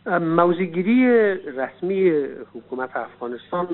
موضع‌گیری رسمی حکومت افغانستان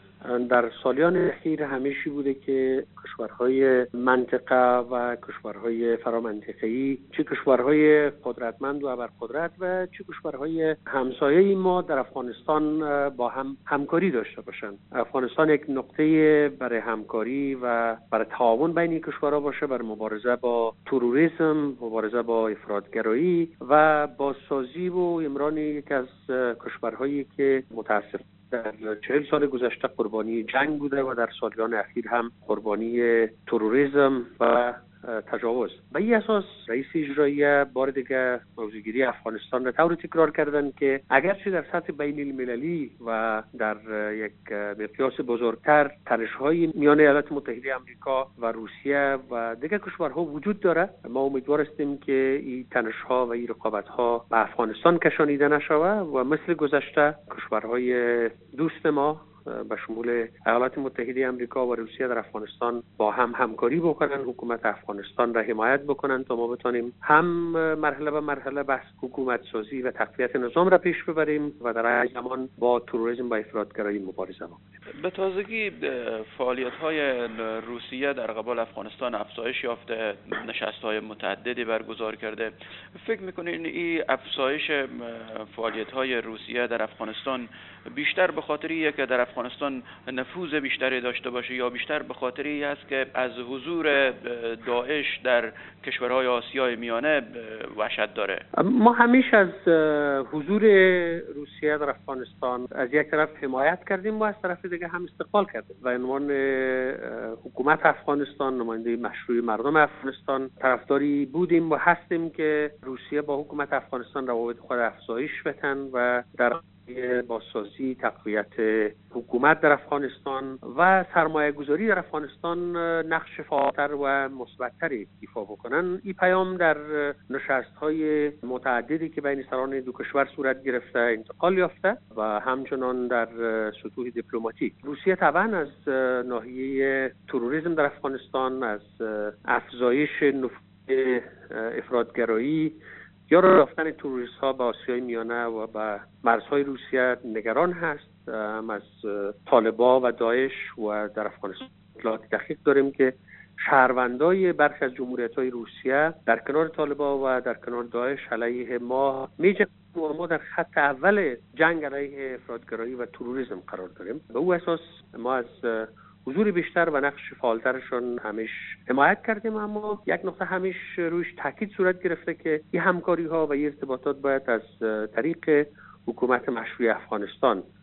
در سالیان اخیر همیشه بوده که کشورهای منطقه و کشورهای فرامنطقه‌ای، چه کشورهای قدرتمند و ابرقدرت و چه کشورهای همسایه ما در افغانستان با هم همکاری داشته باشند. افغانستان یک نقطه برای همکاری و برای تعاون بین کشورها باشه، برای مبارزه با تروریسم، مبارزه با افراطگرایی و بازسازی و امران یک از کشورهایی که متاسف در 40 سال گذشته قربانی جنگ بوده و در سالیان اخیر هم قربانی تروریسم و تجاوز. به این اساس رئیس اجرایی بار دیگه موضوعگیری افغانستان را طوری تکرار کردن که اگرچه در سطح بین المللی و در یک مقیاس بزرگتر تنش‌های میان ایالات متحده آمریکا و روسیه و دیگر کشورها وجود داره، ما امیدوار هستیم که این تنش‌ها و این رقابت‌ها به افغانستان کشانیده نشود و مثل گذشته کشورهای دوست ما به شمول ایالات متحده آمریکا و روسیه در افغانستان با هم همکاری بکنن، حکومت افغانستان را حمایت بکنن تا ما بتونیم هم مرحله به مرحله بحث حکومت سازی و تقویت نظام را پیش ببریم و در این زمان با تروریسم و افراطگرایی مبارزه بکنیم. به تازگی فعالیت‌های روسیه در قبال افغانستان افزایش یافته، نشست‌های متعددی برگزار کرده. فکر می‌کنین این افزایش فعالیت‌های روسیه در افغانستان بیشتر به خاطریه که در افغانستان نفوذ بیشتری داشته باشه یا بیشتر به خاطری است که از حضور داعش در کشورهای آسیای میانه وحشت داره؟ ما همیشه از حضور روسیه در افغانستان از یک طرف حمایت کردیم و از طرف دیگه هم استقبال کردیم و عنوان حکومت افغانستان، نماینده مشروع مردم افغانستان، طرفداری بودیم و هستیم که روسیه با حکومت افغانستان روابط خود افزایش بدن و در بازسازی، تقویت حکومت در افغانستان و سرمایه گذاری در افغانستان نقش فعالتر و مثبت‌تری ایفا بکنن. این پیام در نشست‌های متعددی که بین سران دو کشور صورت گرفته انتقال یافته و همچنان در سطوح دیپلماتیک. روسیه طبعا از ناحیه تروریسم در افغانستان، از افزایش نفوذ افراطگرایی یا راه رفتن توریست ها به آسیای میانه و به مرزهای روسیه نگران هست. از طالبان و داعش و در افغانستان اطلاعات دقیق داریم که شهروندای برخی از جمهوریت‌های روسیه در کنار طالبان و در کنار داعش علیه ما میجنگند و ما در خط اول جنگ علیه افراطگرایی و تروریسم قرار داریم. به او اساس ما از حضور بیشتر و نقش فعالترشون همیش حمایت کردیم، اما یک نقطه همیش روش تاکید صورت گرفته که این همکاری ها و این ارتباطات باید از طریق حکومت مشروع افغانستان